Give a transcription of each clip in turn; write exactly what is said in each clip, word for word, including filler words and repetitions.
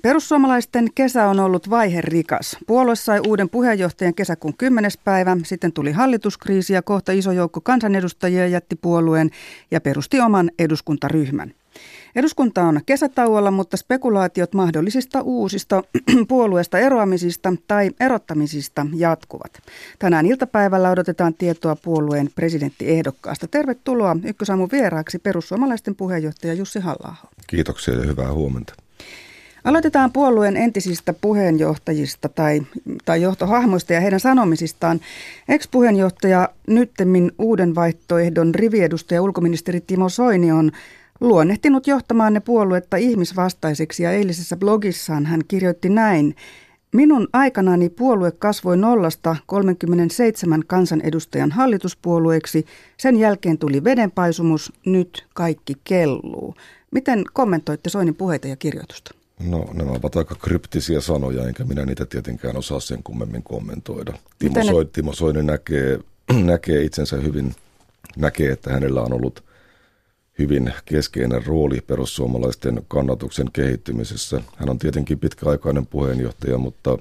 Perussuomalaisten kesä on ollut vaiherikas. Puolue sai uuden puheenjohtajan kesäkuun kymmenes päivä, sitten tuli hallituskriisi ja kohta iso joukko kansanedustajia jätti puolueen ja perusti oman eduskuntaryhmän. Eduskunta on kesätauolla, mutta spekulaatiot mahdollisista uusista puolueesta eroamisista tai erottamisista jatkuvat. Tänään iltapäivällä odotetaan tietoa puolueen presidenttiehdokkaasta. Tervetuloa Ykkösaamun vieraaksi perussuomalaisten puheenjohtaja Jussi Halla-aho. Kiitoksia ja hyvää huomenta. Aloitetaan puolueen entisistä puheenjohtajista tai, tai johtohahmoista ja heidän sanomisistaan. Ex-puheenjohtaja, nyttemmin uuden vaihtoehdon riviedustaja ulkoministeri Timo Soini on luonnehtinut johtamaanne puoluetta ihmisvastaiseksi ja eilisessä blogissaan hän kirjoitti näin. Minun aikanani puolue kasvoi nollasta kolmekymmentäseitsemän kansanedustajan hallituspuolueeksi. Sen jälkeen tuli vedenpaisumus, nyt kaikki kelluu. Miten kommentoitte Soinin puheita ja kirjoitusta? No nämä ovat aika kryptisiä sanoja, enkä minä niitä tietenkään osaa sen kummemmin kommentoida. Timo, Soini, Timo Soini näkee, näkee itsensä hyvin, näkee, että hänellä on ollut hyvin keskeinen rooli perussuomalaisten kannatuksen kehittymisessä. Hän on tietenkin pitkäaikainen puheenjohtaja, mutta,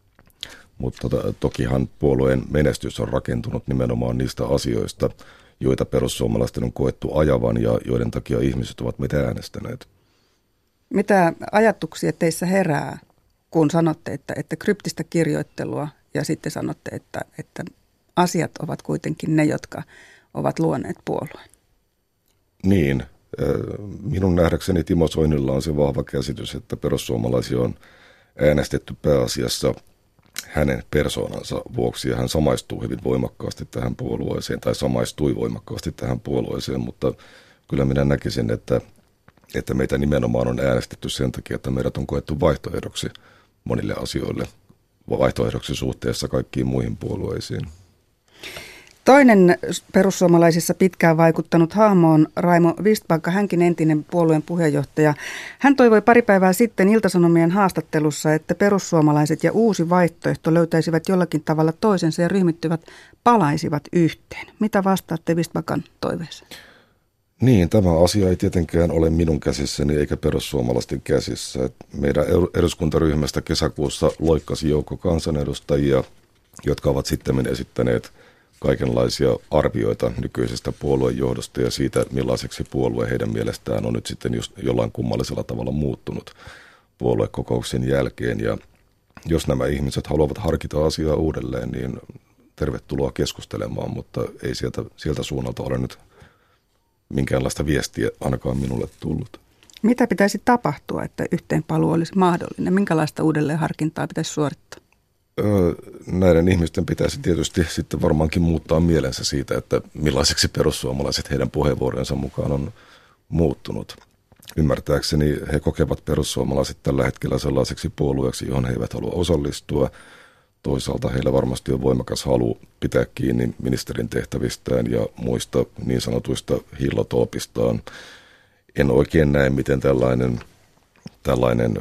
mutta tokihan puolueen menestys on rakentunut nimenomaan niistä asioista, joita perussuomalaisten on koettu ajavan ja joiden takia ihmiset ovat meitä äänestäneet. Mitä ajatuksia teissä herää, kun sanotte, että, että kryptistä kirjoittelua ja sitten sanotte, että, että asiat ovat kuitenkin ne, jotka ovat luoneet puolueen? Niin, minun nähdäkseni Timo Soinilla on se vahva käsitys, että perussuomalaisia on äänestetty pääasiassa hänen persoonansa vuoksi ja hän samaistuu hyvin voimakkaasti tähän puolueeseen tai samaistui voimakkaasti tähän puolueeseen, mutta kyllä minä näkisin, että, että meitä nimenomaan on äänestetty sen takia, että meidät on koettu vaihtoehdoksi monille asioille, vaihtoehdoksi suhteessa kaikkiin muihin puolueisiin. Toinen perussuomalaisissa pitkään vaikuttanut hahmo on Raimo Vistbacka, hänkin entinen puolueen puheenjohtaja. Hän toivoi pari päivää sitten Ilta-Sanomien haastattelussa, että perussuomalaiset ja uusi vaihtoehto löytäisivät jollakin tavalla toisensa ja ryhmittyvät palaisivat yhteen. Mitä vastaatte Vistbackan toiveeseen? Niin, tämä asia ei tietenkään ole minun käsissäni eikä perussuomalaisten käsissä. Meidän eduskuntaryhmästä kesäkuussa loikkasi joukko kansanedustajia, jotka ovat sitten esittäneet kaikenlaisia arvioita nykyisestä puoluejohdosta ja siitä, millaiseksi puolue heidän mielestään on nyt sitten just jollain kummallisella tavalla muuttunut puoluekokouksen jälkeen. Ja jos nämä ihmiset haluavat harkita asiaa uudelleen, niin tervetuloa keskustelemaan, mutta ei sieltä, sieltä suunnalta ole nyt minkäänlaista viestiä ainakaan minulle tullut. Mitä pitäisi tapahtua, että yhteenpaluu olisi mahdollinen? Minkälaista uudelleenharkintaa pitäisi suorittaa? Näiden ihmisten pitäisi tietysti sitten varmaankin muuttaa mielensä siitä, että millaiseksi perussuomalaiset heidän puheenvuoronsa mukaan on muuttunut. Ymmärtääkseni he kokevat perussuomalaiset tällä hetkellä sellaiseksi puolueeksi, johon he eivät halua osallistua. Toisaalta heillä varmasti on voimakas halu pitää kiinni ministerin tehtävistään ja muista niin sanotuista hillotolpistaan. En oikein näe, miten tällainen, tällainen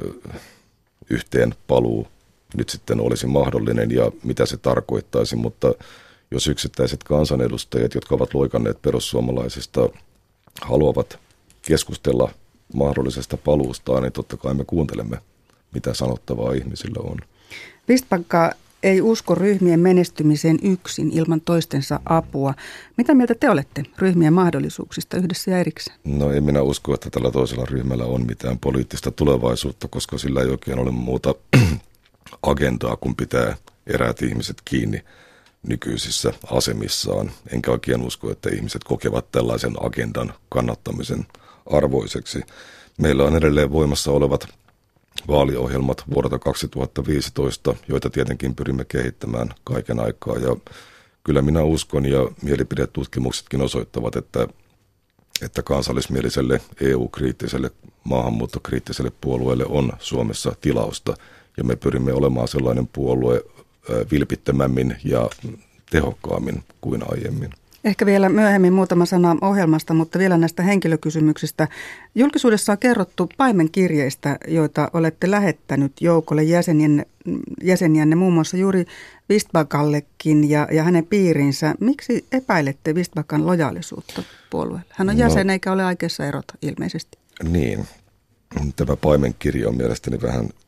yhteenpaluu nyt sitten olisi mahdollinen ja mitä se tarkoittaisi, mutta jos yksittäiset kansanedustajat, jotka ovat loikanneet perussuomalaisista, haluavat keskustella mahdollisesta paluustaan, niin totta kai me kuuntelemme, mitä sanottavaa ihmisillä on. Vistbacka ei usko ryhmien menestymiseen yksin ilman toistensa apua. Mitä mieltä te olette ryhmien mahdollisuuksista yhdessä ja erikseen? No en minä usko, että tällä toisella ryhmällä on mitään poliittista tulevaisuutta, koska sillä ei oikein ole muuta agendaa, kun pitää eräät ihmiset kiinni nykyisissä asemissaan. Enkä oikein usko, että ihmiset kokevat tällaisen agendan kannattamisen arvoiseksi. Meillä on edelleen voimassa olevat vaaliohjelmat vuodelta kaksituhattaviisitoista, joita tietenkin pyrimme kehittämään kaiken aikaa. Ja kyllä minä uskon ja mielipidetutkimuksetkin osoittavat, että, että kansallismieliselle E U-kriittiselle, maahanmuuttokriittiselle puolueelle on Suomessa tilausta. Ja me pyrimme olemaan sellainen puolue vilpittömämmin ja tehokkaammin kuin aiemmin. Ehkä vielä myöhemmin muutama sana ohjelmasta, mutta vielä näistä henkilökysymyksistä. Julkisuudessa on kerrottu paimenkirjeistä, joita olette lähettänyt joukolle jäsenienne, jäseniänne, muun muassa juuri Vistbackallekin ja, ja hänen piirinsä. Miksi epäilette Vistbackan lojaalisuutta puolueelle? Hän on jäsen no, eikä ole aikeissa erota ilmeisesti. Niin. Tämä paimenkirja on mielestäni vähän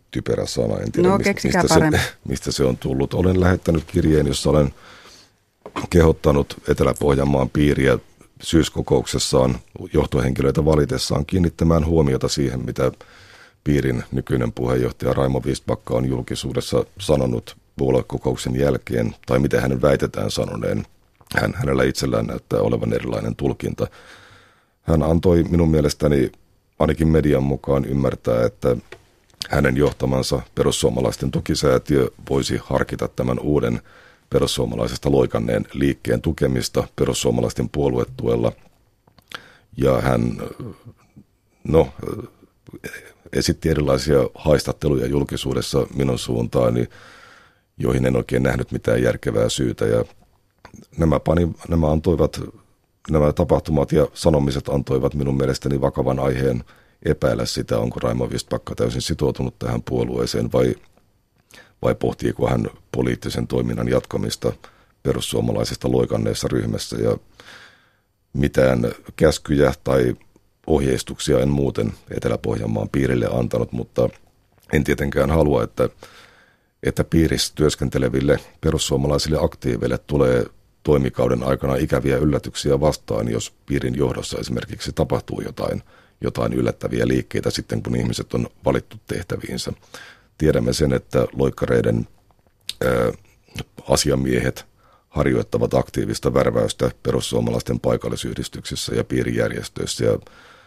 typerä sana. En tiedä, no, mistä, mistä, se, mistä se on tullut. Olen lähettänyt kirjeen, jossa olen kehottanut Etelä-Pohjanmaan piiriä syyskokouksessaan johtohenkilöitä valitessaan kiinnittämään huomiota siihen, mitä piirin nykyinen puheenjohtaja Raimo Vistbacka on julkisuudessa sanonut puoluekokouksen jälkeen, tai mitä hänen väitetään sanoneen. Hän, hänellä itsellään näyttää olevan erilainen tulkinta. Hän antoi minun mielestäni ainakin median mukaan ymmärtää, että hänen johtamansa perussuomalaisten tukisäätiö voisi harkita tämän uuden perussuomalaisesta loikanneen liikkeen tukemista perussuomalaisten puoluetuella. Ja hän no, esitti erilaisia haistatteluja julkisuudessa minun suuntaani, joihin en oikein nähnyt mitään järkevää syytä. Ja nämä, pani, nämä, antoivat, nämä tapahtumat ja sanomiset antoivat minun mielestäni vakavan aiheen epäillä sitä, onko Raimo Vistbacka täysin sitoutunut tähän puolueeseen vai, vai pohtiiko hän poliittisen toiminnan jatkamista perussuomalaisesta loikanneessa ryhmässä. Ja mitään käskyjä tai ohjeistuksia en muuten Etelä-Pohjanmaan piirille antanut, mutta en tietenkään halua, että, että piirissä työskenteleville perussuomalaisille aktiiveille tulee toimikauden aikana ikäviä yllätyksiä vastaan, jos piirin johdossa esimerkiksi tapahtuu jotain, jotain yllättäviä liikkeitä sitten, kun ihmiset on valittu tehtäviinsä. Tiedämme sen, että loikkareiden ää, asiamiehet harjoittavat aktiivista värväystä perussuomalaisten paikallisyhdistyksissä ja piirijärjestöissä ja,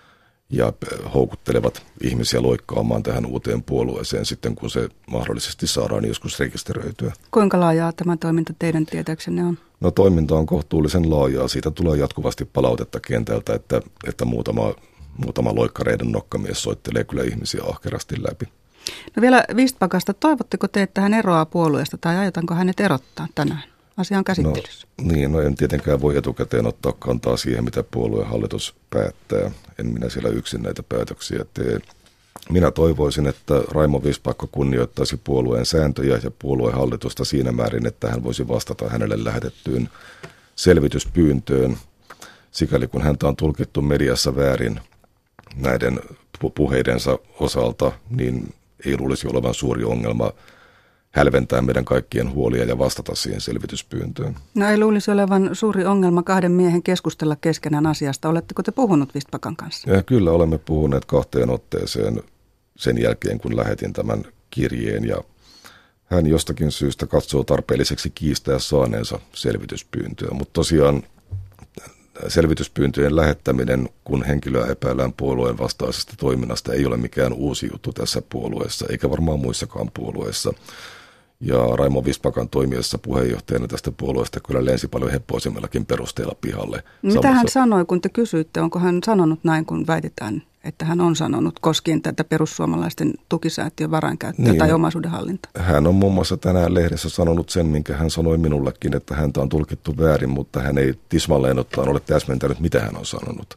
ja houkuttelevat ihmisiä loikkaamaan tähän uuteen puolueeseen sitten, kun se mahdollisesti saadaan joskus rekisteröityä. Kuinka laajaa tämä toiminta teidän tietääksenne on? No toiminta on kohtuullisen laajaa. Siitä tulee jatkuvasti palautetta kentältä, että, että muutama, muutama loikkareiden nokkamies soittelee kyllä ihmisiä ahkerasti läpi. No vielä Vistbackasta. Toivotteko te, että hän eroaa puolueesta tai aiotaanko hänet erottaa tänään? Asian käsittelyssä. No, niin, no en tietenkään voi etukäteen ottaa kantaa siihen, mitä puoluehallitus päättää. En minä siellä yksin näitä päätöksiä tee. Minä toivoisin, että Raimo Vistbacka kunnioittaisi puolueen sääntöjä ja puoluehallitusta siinä määrin, että hän voisi vastata hänelle lähetettyyn selvityspyyntöön. Sikäli kun häntä on tulkittu mediassa väärin näiden puheidensa osalta, niin ei luulisi olevan suuri ongelma hälventää meidän kaikkien huolia ja vastata siihen selvityspyyntöön. No ei luulisi olevan suuri ongelma kahden miehen keskustella keskenään asiasta. Oletteko te puhunut Vistbackan kanssa? Ja kyllä olemme puhuneet kahteen otteeseen sen jälkeen, kun lähetin tämän kirjeen. Ja hän jostakin syystä katsoo tarpeelliseksi kiistää saaneensa selvityspyyntöä. Mutta tosiaan selvityspyyntöjen lähettäminen, kun henkilöä epäillään puolueen vastaisesta toiminnasta, ei ole mikään uusi juttu tässä puolueessa, eikä varmaan muissakaan puolueissa. Ja Raimo Vistbackan toimiessa puheenjohtajana tästä puolueesta kyllä lensi paljon heppoisemmillakin perusteella pihalle. Mitä Samassa... hän sanoi, kun te kysyitte, onko hän sanonut näin, kun väitetään, että hän on sanonut koskien tätä perussuomalaisten tukisäätiön varainkäyttöä niin, tai omaisuudenhallintaa? Hän on muun muassa tänään lehdessä sanonut sen, minkä hän sanoi minullekin, että häntä on tulkittu väärin, mutta hän ei tismalleen ottaen ole täsmentänyt, mitä hän on sanonut.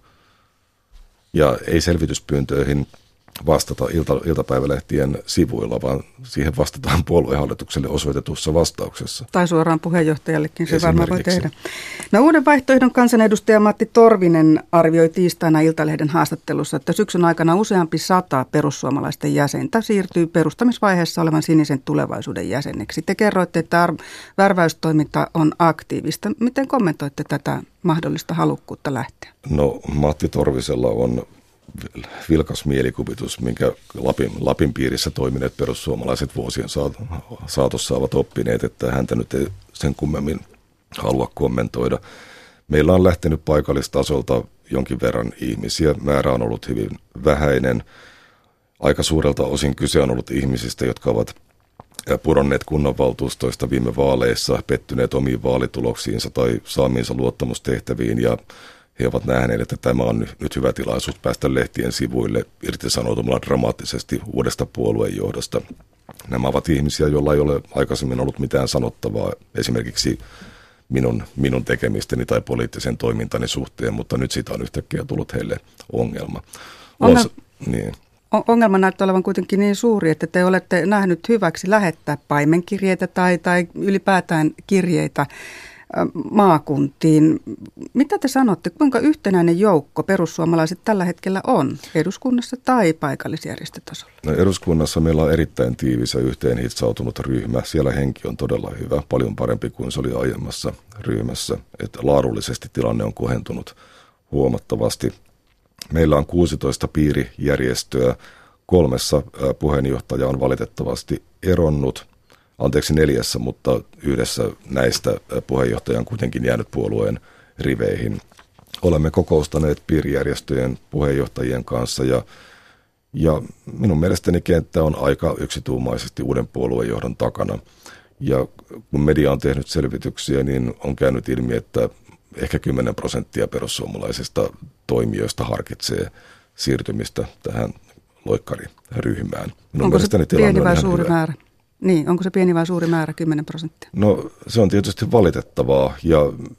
Ja ei selvityspyyntöihin vastata ilta, iltapäivälehtien sivuilla, vaan siihen vastataan puoluehallitukselle osoitetussa vastauksessa. Tai suoraan puheenjohtajallekin se varmaan voi tehdä. No Uuden vaihtoehdon kansanedustaja Matti Torvinen arvioi tiistaina Iltalehden haastattelussa, että syksyn aikana useampi sata perussuomalaisten jäsentä siirtyy perustamisvaiheessa olevan Sinisen Tulevaisuuden jäseneksi. Te kerroitte, että ar- värväystoiminta on aktiivista. Miten kommentoitte tätä mahdollista halukkuutta lähteä? No Matti Torvisella on vilkas mielikuvitus, minkä Lapin, Lapin piirissä toimineet perussuomalaiset vuosien saatossa ovat oppineet, että häntä nyt ei sen kummemmin halua kommentoida. Meillä on lähtenyt paikallistasolta jonkin verran ihmisiä. Määrä on ollut hyvin vähäinen. Aika suurelta osin kyse on ollut ihmisistä, jotka ovat pudonneet kunnanvaltuustoista viime vaaleissa, pettyneet omiin vaalituloksiinsa tai saamiinsa luottamustehtäviin ja he ovat nähneet, että tämä on nyt hyvä tilaisuus päästä lehtien sivuille irtisanoutumalla dramaattisesti uudesta puoluejohdosta. Nämä ovat ihmisiä, joilla ei ole aikaisemmin ollut mitään sanottavaa esimerkiksi minun, minun tekemisteni tai poliittisen toimintani suhteen, mutta nyt siitä on yhtäkkiä tullut heille ongelma. Ongel- niin. Ongelma näyttää olevan kuitenkin niin suuri, että te olette nähnyt hyväksi lähettää paimenkirjeitä tai, tai ylipäätään kirjeitä maakuntiin. Mitä te sanotte, kuinka yhtenäinen joukko perussuomalaiset tällä hetkellä on eduskunnassa tai paikallisjärjestötasolla? No, eduskunnassa meillä on erittäin tiivis ja yhteen hitsautunut ryhmä. Siellä henki on todella hyvä, paljon parempi kuin se oli aiemmassa ryhmässä. Että laadullisesti tilanne on kohentunut huomattavasti. Meillä on kuusitoista piirijärjestöä, kolmessa puheenjohtaja on valitettavasti eronnut. Anteeksi neljässä, mutta yhdessä näistä puheenjohtaja on kuitenkin jäänyt puolueen riveihin. Olemme kokoustaneet piirijärjestöjen puheenjohtajien kanssa ja, ja minun mielestäni kenttä on aika yksituumaisesti uuden puoluejohdon takana. Ja kun media on tehnyt selvityksiä, niin on käynyt ilmi, että ehkä kymmenen prosenttia perussuomalaisista toimijoista harkitsee siirtymistä tähän loikkariryhmään. Minun Onko se pieni vai suuri hyvä. määrä? Niin, onko se pieni vai suuri määrä, kymmenen prosenttia? No se on tietysti valitettavaa ja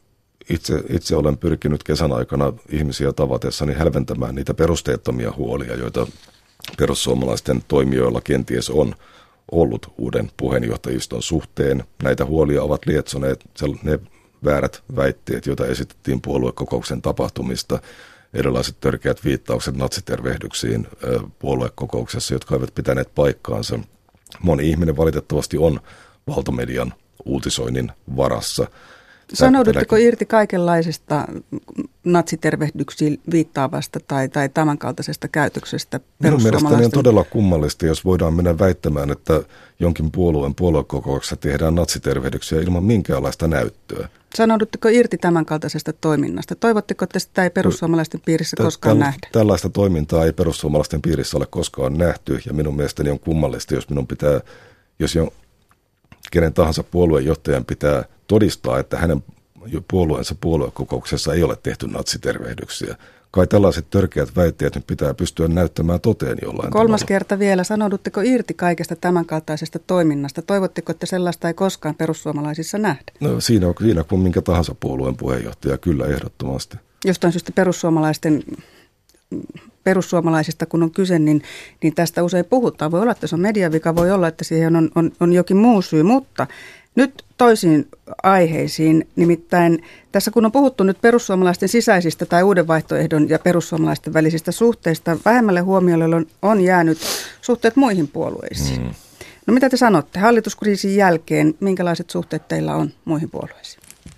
itse, itse olen pyrkinyt kesän aikana ihmisiä tavatessani hälventämään niitä perusteettomia huolia, joita perussuomalaisten toimijoilla kenties on ollut uuden puheenjohtajiston suhteen. Näitä huolia ovat lietsoneet ne väärät väitteet, joita esitettiin puoluekokouksen tapahtumista, erilaiset törkeät viittaukset natsitervehdyksiin puoluekokouksessa, jotka eivät pitäneet paikkaansa. Moni ihminen valitettavasti on valtamedian uutisoinnin varassa. Sanoudutteko irti kaikenlaisesta natsitervehdyksiin viittaavasta tai, tai tämänkaltaisesta käytöksestä Minun mielestäni on todella kummallista, jos voidaan mennä väittämään, että jonkin puolueen puoluekokouksessa tehdään natsitervehdyksiä ilman minkäänlaista näyttöä. Sanoudutteko irti tämänkaltaisesta toiminnasta? Toivotteko, että sitä ei perussuomalaisten piirissä koskaan Täl, nähdä? Tällaista toimintaa ei perussuomalaisten piirissä ole koskaan nähty ja minun mielestäni on kummallista, jos minun pitää, jos jo kenen tahansa puoluejohtajan pitää todistaa, että hänen puolueensa puoluekokouksessa ei ole tehty natsitervehdyksiä. Kai tällaiset törkeät väitteet nyt pitää pystyä näyttämään toteen jollain Kolmas tavalla. kerta vielä, sanoudutteko irti kaikesta tämänkaltaisesta toiminnasta? Toivotteko, että sellaista ei koskaan perussuomalaisissa nähdä? No siinä on siinä kuin minkä tahansa puolueen puheenjohtaja, kyllä ehdottomasti. Jostain syystä perussuomalaisten, perussuomalaisista kun on kyse, niin, niin tästä usein puhutaan. Voi olla, että se on mediavika, voi olla, että siihen on, on, on jokin muu syy, mutta nyt toisiin aiheisiin, nimittäin tässä kun on puhuttu nyt perussuomalaisten sisäisistä tai uuden vaihtoehdon ja perussuomalaisten välisistä suhteista, vähemmälle huomiolle on, on jäänyt suhteet muihin puolueisiin. Mm. No mitä te sanotte hallituskriisin jälkeen, minkälaiset suhteet teillä on muihin puolueisiin?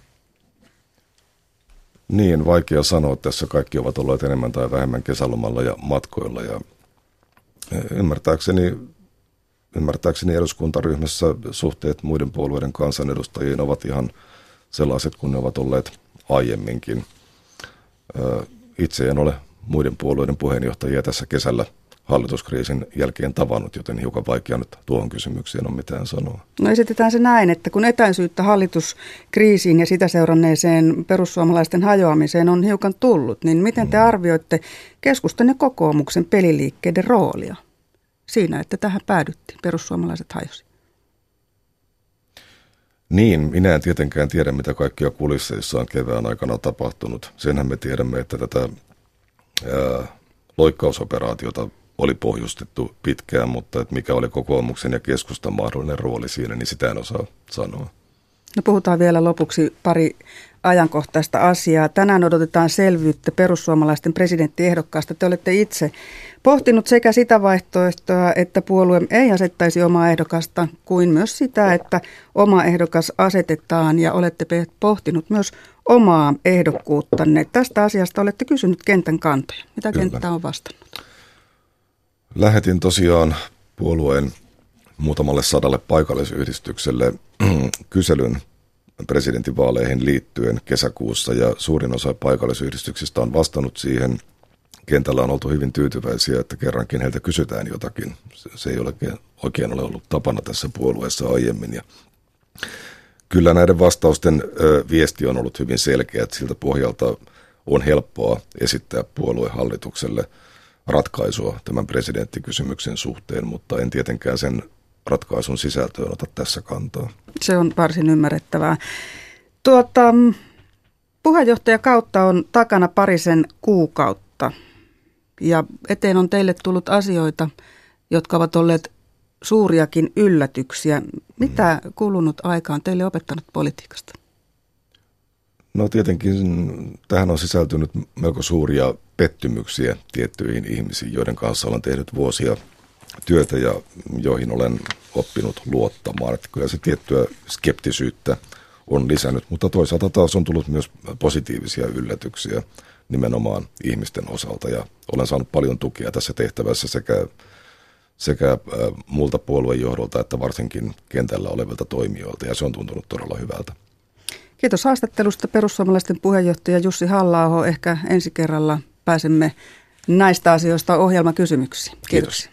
Niin, vaikea sanoa. Tässä kaikki ovat olleet enemmän tai vähemmän kesälomalla ja matkoilla ja ymmärtääkseni Ymmärtääkseni eduskuntaryhmässä suhteet muiden puolueiden kansanedustajiin ovat ihan sellaiset kuin ne ovat olleet aiemminkin. Itse en ole muiden puolueiden puheenjohtajia tässä kesällä hallituskriisin jälkeen tavannut, joten hiukan vaikea nyt tuohon kysymykseen on mitään sanoa. No esitetään se näin, että kun etäisyyttä hallituskriisiin ja sitä seuranneeseen perussuomalaisten hajoamiseen on hiukan tullut, niin miten te arvioitte keskustan ja kokoomuksen peliliikkeiden roolia siinä, että tähän päädyttiin, perussuomalaiset hajosi? Niin, minä en tietenkään tiedä, mitä kaikkia kulisseissa on kevään aikana tapahtunut. Senhän me tiedämme, että tätä ää, loikkausoperaatiota oli pohjustettu pitkään, mutta että mikä oli kokoomuksen ja keskustan mahdollinen rooli siinä, niin sitä en osaa sanoa. No puhutaan vielä lopuksi pari ajankohtaista asiaa. Tänään odotetaan selvyyttä perussuomalaisten presidenttiehdokkaasta. Te olette itse pohtinut sekä sitä vaihtoehtoa, että puolue ei asettaisi omaa ehdokasta, kuin myös sitä, että oma ehdokas asetetaan, ja olette pohtinut myös omaa ehdokkuuttanne. Tästä asiasta olette kysynyt kentän kantoja. Mitä Kyllä. kenttä on vastannut? Lähetin tosiaan puolueen muutamalle sadalle paikallisyhdistykselle kyselyn presidentinvaaleihin liittyen kesäkuussa, ja suurin osa paikallisyhdistyksistä on vastannut siihen. Kentällä on oltu hyvin tyytyväisiä, että kerrankin heiltä kysytään jotakin. Se ei ole oikein ole ollut tapana tässä puolueessa aiemmin. Ja kyllä näiden vastausten ö, viesti on ollut hyvin selkeä, että siltä pohjalta on helppoa esittää puoluehallitukselle ratkaisua tämän presidenttikysymyksen suhteen, mutta en tietenkään sen ratkaisun sisältöön ota tässä kantaa. Se on varsin ymmärrettävää. Tuota, puheenjohtajakautta on takana parisen kuukautta ja eteen on teille tullut asioita, jotka ovat olleet suuriakin yllätyksiä. Mitä kulunut aika on teille opettanut politiikasta? No tietenkin tähän on sisältynyt melko suuria pettymyksiä tiettyihin ihmisiin, joiden kanssa olen tehnyt vuosia työtä ja joihin olen oppinut luottamaan. Että kyllä se tiettyä skeptisyyttä on lisännyt, mutta toisaalta taas on tullut myös positiivisia yllätyksiä nimenomaan ihmisten osalta. Ja olen saanut paljon tukea tässä tehtävässä sekä, sekä muulta puoluejohdolta että varsinkin kentällä olevilta toimijoilta, ja se on tuntunut todella hyvältä. Kiitos haastattelusta, perussuomalaisten puheenjohtaja Jussi Halla-aho. Ehkä ensi kerralla pääsemme näistä asioista ohjelmakysymyksiin. Kiitoksia. Kiitos.